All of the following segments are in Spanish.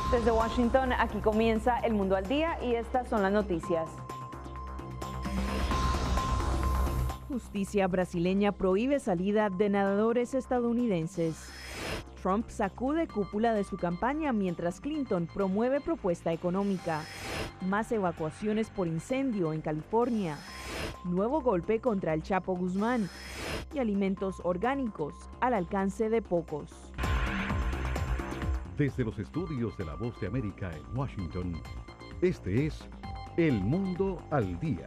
Desde Washington, aquí comienza El Mundo al Día y estas son las noticias. Justicia brasileña prohíbe salida de nadadores estadounidenses. Trump sacude cúpula de su campaña mientras Clinton promueve propuesta económica. Más evacuaciones por incendio en California. Nuevo golpe contra el Chapo Guzmán. Y alimentos orgánicos al alcance de pocos. Desde los estudios de La Voz de América en Washington, este es El Mundo al Día.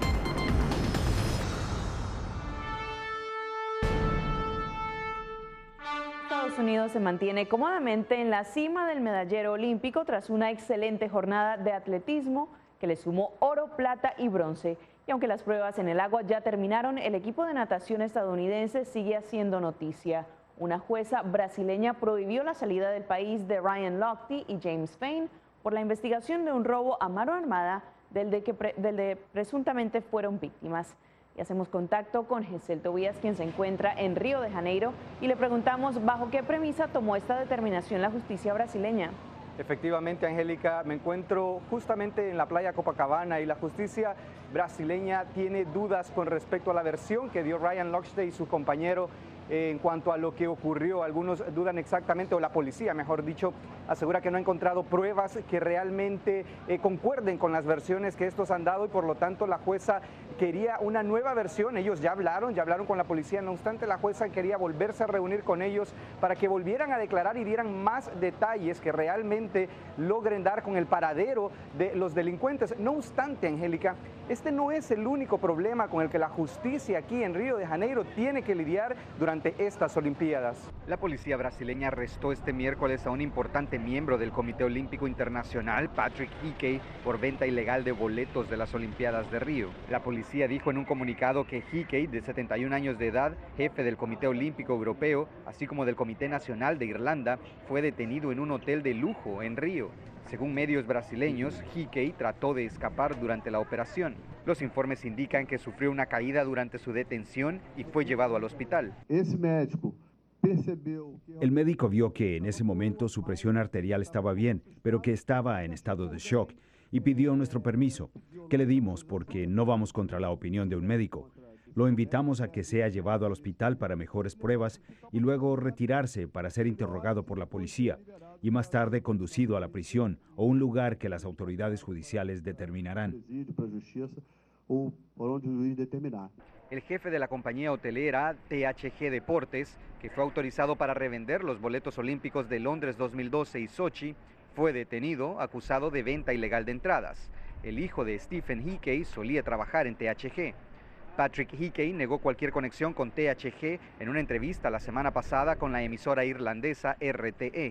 Estados Unidos se mantiene cómodamente en la cima del medallero olímpico tras una excelente jornada de atletismo que le sumó oro, plata y bronce. Y aunque las pruebas en el agua ya terminaron, el equipo de natación estadounidense sigue haciendo noticia. Una jueza brasileña prohibió la salida del país de Ryan Lochte y James Fain por la investigación de un robo a mano armada del de presuntamente fueron víctimas. Y hacemos contacto con Giselle Tobías, quien se encuentra en Río de Janeiro, y le preguntamos bajo qué premisa tomó esta determinación la justicia brasileña. Efectivamente, Angélica, me encuentro justamente en la playa Copacabana y la justicia brasileña tiene dudas con respecto a la versión que dio Ryan Lochte y su compañero en cuanto a lo que ocurrió. Algunos dudan exactamente, o la policía, mejor dicho, asegura que no ha encontrado pruebas que realmente concuerden con las versiones que estos han dado y por lo tanto la jueza quería una nueva versión. Ellos ya hablaron con la policía, no obstante la jueza quería volverse a reunir con ellos para que volvieran a declarar y dieran más detalles que realmente logren dar con el paradero de los delincuentes. No obstante, Angélica, este no es el único problema con el que la justicia aquí en Río de Janeiro tiene que lidiar durante estas Olimpiadas. La policía brasileña arrestó este miércoles a un importante miembro del Comité Olímpico Internacional, Patrick Hickey, por venta ilegal de boletos de las Olimpiadas de Río. La policía dijo en un comunicado que Hickey, de 71 años de edad, jefe del Comité Olímpico Europeo, así como del Comité Nacional de Irlanda, fue detenido en un hotel de lujo en Río. Según medios brasileños, Hickey trató de escapar durante la operación. Los informes indican que sufrió una caída durante su detención y fue llevado al hospital. El médico vio que en ese momento su presión arterial estaba bien, pero que estaba en estado de shock y pidió nuestro permiso, que le dimos porque no vamos contra la opinión de un médico. Lo invitamos a que sea llevado al hospital para mejores pruebas y luego retirarse para ser interrogado por la policía y más tarde conducido a la prisión o un lugar que las autoridades judiciales determinarán. El jefe de la compañía hotelera THG Deportes, que fue autorizado para revender los boletos olímpicos de Londres 2012 y Sochi, fue detenido acusado de venta ilegal de entradas. El hijo de Stephen Hickey solía trabajar en THG. Patrick Hickey negó cualquier conexión con THG en una entrevista la semana pasada con la emisora irlandesa RTE.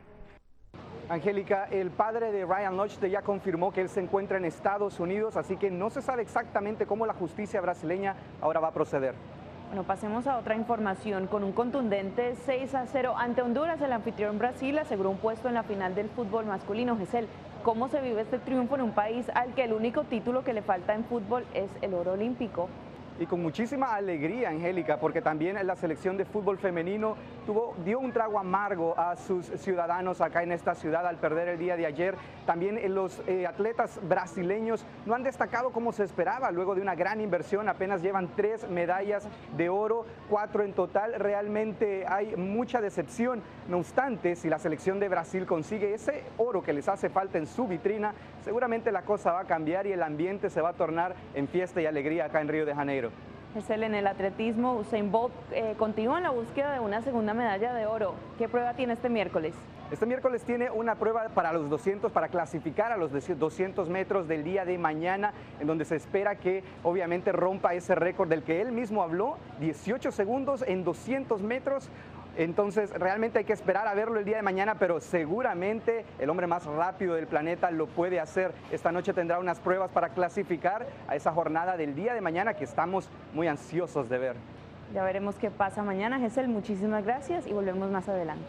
Angélica, el padre de Ryan Lochte ya confirmó que él se encuentra en Estados Unidos, así que no se sabe exactamente cómo la justicia brasileña ahora va a proceder. Bueno, pasemos a otra información. Con un contundente 6-0 ante Honduras, el anfitrión Brasil aseguró un puesto en la final del fútbol masculino. Giselle, ¿cómo se vive este triunfo en un país al que el único título que le falta en fútbol es el oro olímpico? Y con muchísima alegría, Angélica, porque también la selección de fútbol femenino dio un trago amargo a sus ciudadanos acá en esta ciudad al perder el día de ayer. También los atletas brasileños no han destacado como se esperaba luego de una gran inversión. Apenas llevan 3 medallas de oro, 4 en total. Realmente hay mucha decepción. No obstante, si la selección de Brasil consigue ese oro que les hace falta en su vitrina, seguramente la cosa va a cambiar y el ambiente se va a tornar en fiesta y alegría acá en Río de Janeiro. Giselle, en el atletismo, Usain Bolt continúa en la búsqueda de una segunda medalla de oro. ¿Qué prueba tiene este miércoles? Este miércoles tiene una prueba para los 200, para clasificar a los 200 metros del día de mañana, en donde se espera que obviamente rompa ese récord del que él mismo habló, 18 segundos en 200 metros. Entonces realmente hay que esperar a verlo el día de mañana, pero seguramente el hombre más rápido del planeta lo puede hacer. Esta noche tendrá unas pruebas para clasificar a esa jornada del día de mañana que estamos muy ansiosos de ver. Ya veremos qué pasa mañana. Giselle, muchísimas gracias y volvemos más adelante.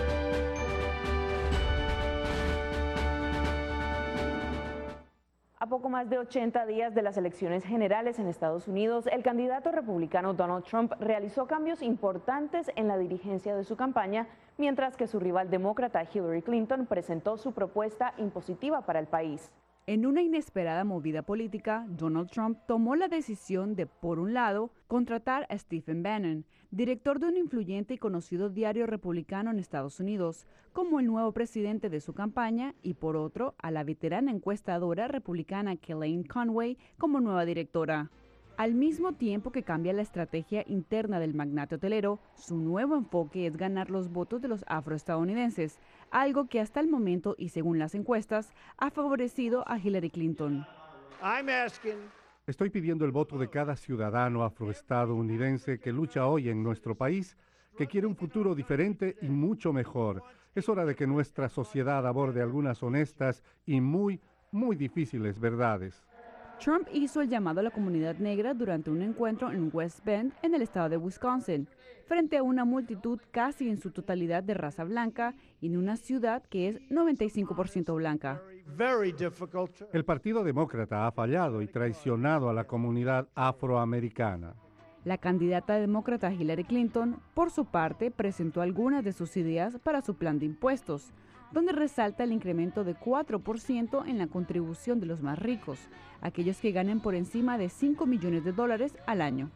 A poco más de 80 días de las elecciones generales en Estados Unidos, el candidato republicano Donald Trump realizó cambios importantes en la dirigencia de su campaña, mientras que su rival demócrata Hillary Clinton presentó su propuesta impositiva para el país. En una inesperada movida política, Donald Trump tomó la decisión de, por un lado, contratar a Stephen Bannon, director de un influyente y conocido diario republicano en Estados Unidos, como el nuevo presidente de su campaña, y por otro, a la veterana encuestadora republicana Kellyanne Conway como nueva directora. Al mismo tiempo que cambia la estrategia interna del magnate hotelero, su nuevo enfoque es ganar los votos de los afroestadounidenses, algo que hasta el momento y según las encuestas ha favorecido a Hillary Clinton. Estoy pidiendo el voto de cada ciudadano afroestadounidense que lucha hoy en nuestro país, que quiere un futuro diferente y mucho mejor. Es hora de que nuestra sociedad aborde algunas honestas y muy difíciles verdades. Trump hizo el llamado a la comunidad negra durante un encuentro en West Bend, en el estado de Wisconsin, frente a una multitud casi en su totalidad de raza blanca y en una ciudad que es 95% blanca. El Partido Demócrata ha fallado y traicionado a la comunidad afroamericana. La candidata demócrata Hillary Clinton, por su parte, presentó algunas de sus ideas para su plan de impuestos, donde resalta el incremento de 4% en la contribución de los más ricos, aquellos que ganen por encima de $5 millones al año.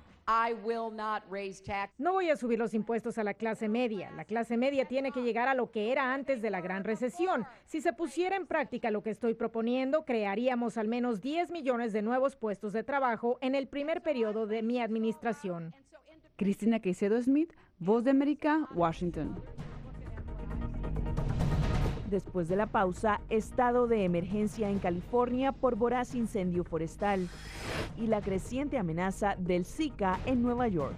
No voy a subir los impuestos a la clase media. La clase media tiene que llegar a lo que era antes de la gran recesión. Si se pusiera en práctica lo que estoy proponiendo, crearíamos al menos 10 millones de nuevos puestos de trabajo en el primer periodo de mi administración. Cristina Caicedo Smith, Voz de América, Washington. Después de la pausa, estado de emergencia en California por voraz incendio forestal y la creciente amenaza del Zika en Nueva York.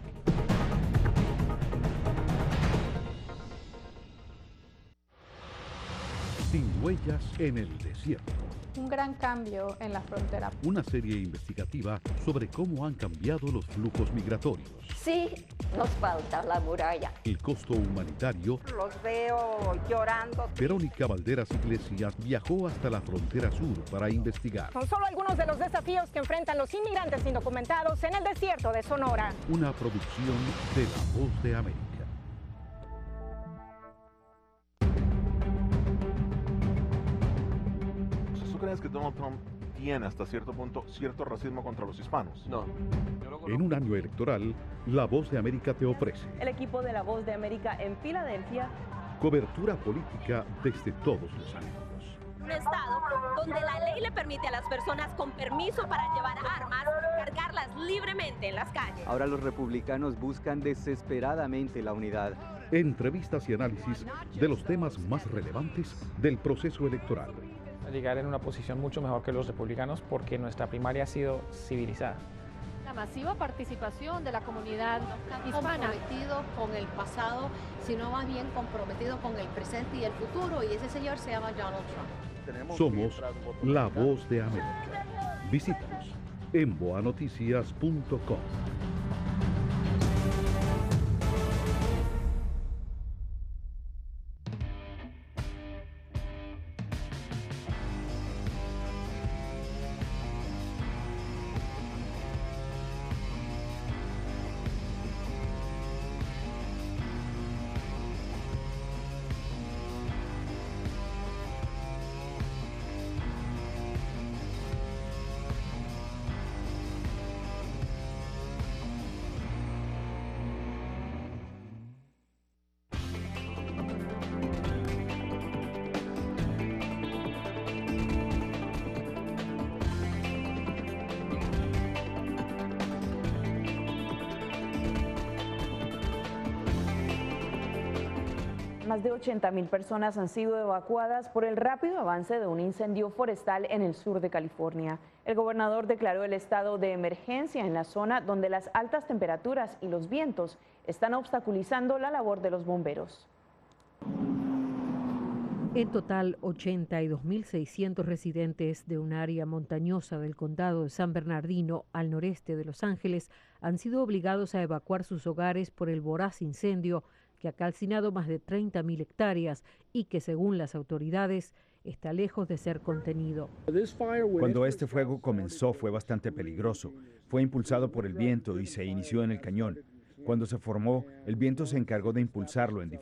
Sin huellas en el desierto. Un gran cambio en la frontera. Una serie investigativa sobre cómo han cambiado los flujos migratorios. Sí, nos falta la muralla. El costo humanitario. Los veo llorando. Verónica Valderas Iglesias viajó hasta la frontera sur para investigar. Son solo algunos de los desafíos que enfrentan los inmigrantes indocumentados en el desierto de Sonora. Una producción de La Voz de América. ¿Tú crees que Donald Trump tiene hasta cierto punto cierto racismo contra los hispanos? No. En un año electoral, La Voz de América te ofrece El equipo de La Voz de América en Filadelfia. cobertura política desde todos los ángulos. Un estado donde la ley le permite a las personas con permiso para llevar armas cargarlas libremente en las calles. Ahora los republicanos buscan desesperadamente la unidad. Entrevistas y análisis de los temas más relevantes del proceso electoral. Llegar en una posición mucho mejor que los republicanos porque nuestra primaria ha sido civilizada. La masiva participación de la comunidad hispana. Comprometido con el pasado, sino más bien comprometido con el presente y el futuro, y ese señor se llama Donald Trump. Somos La Voz de América. Visítanos en boanoticias.com. Más de 80,000 personas han sido evacuadas por el rápido avance de un incendio forestal en el sur de California. El gobernador declaró el estado de emergencia en la zona donde las altas temperaturas y los vientos están obstaculizando la labor de los bomberos. En total, 82.600 residentes de un área montañosa del condado de San Bernardino, al noreste de Los Ángeles, han sido obligados a evacuar sus hogares por el voraz incendio que ha calcinado más de 30.000 hectáreas y que, según las autoridades, está lejos de ser contenido. Cuando este fuego comenzó fue bastante peligroso. Fue impulsado por el viento y se inició en el cañón. Cuando se formó, el viento se encargó de impulsarlo en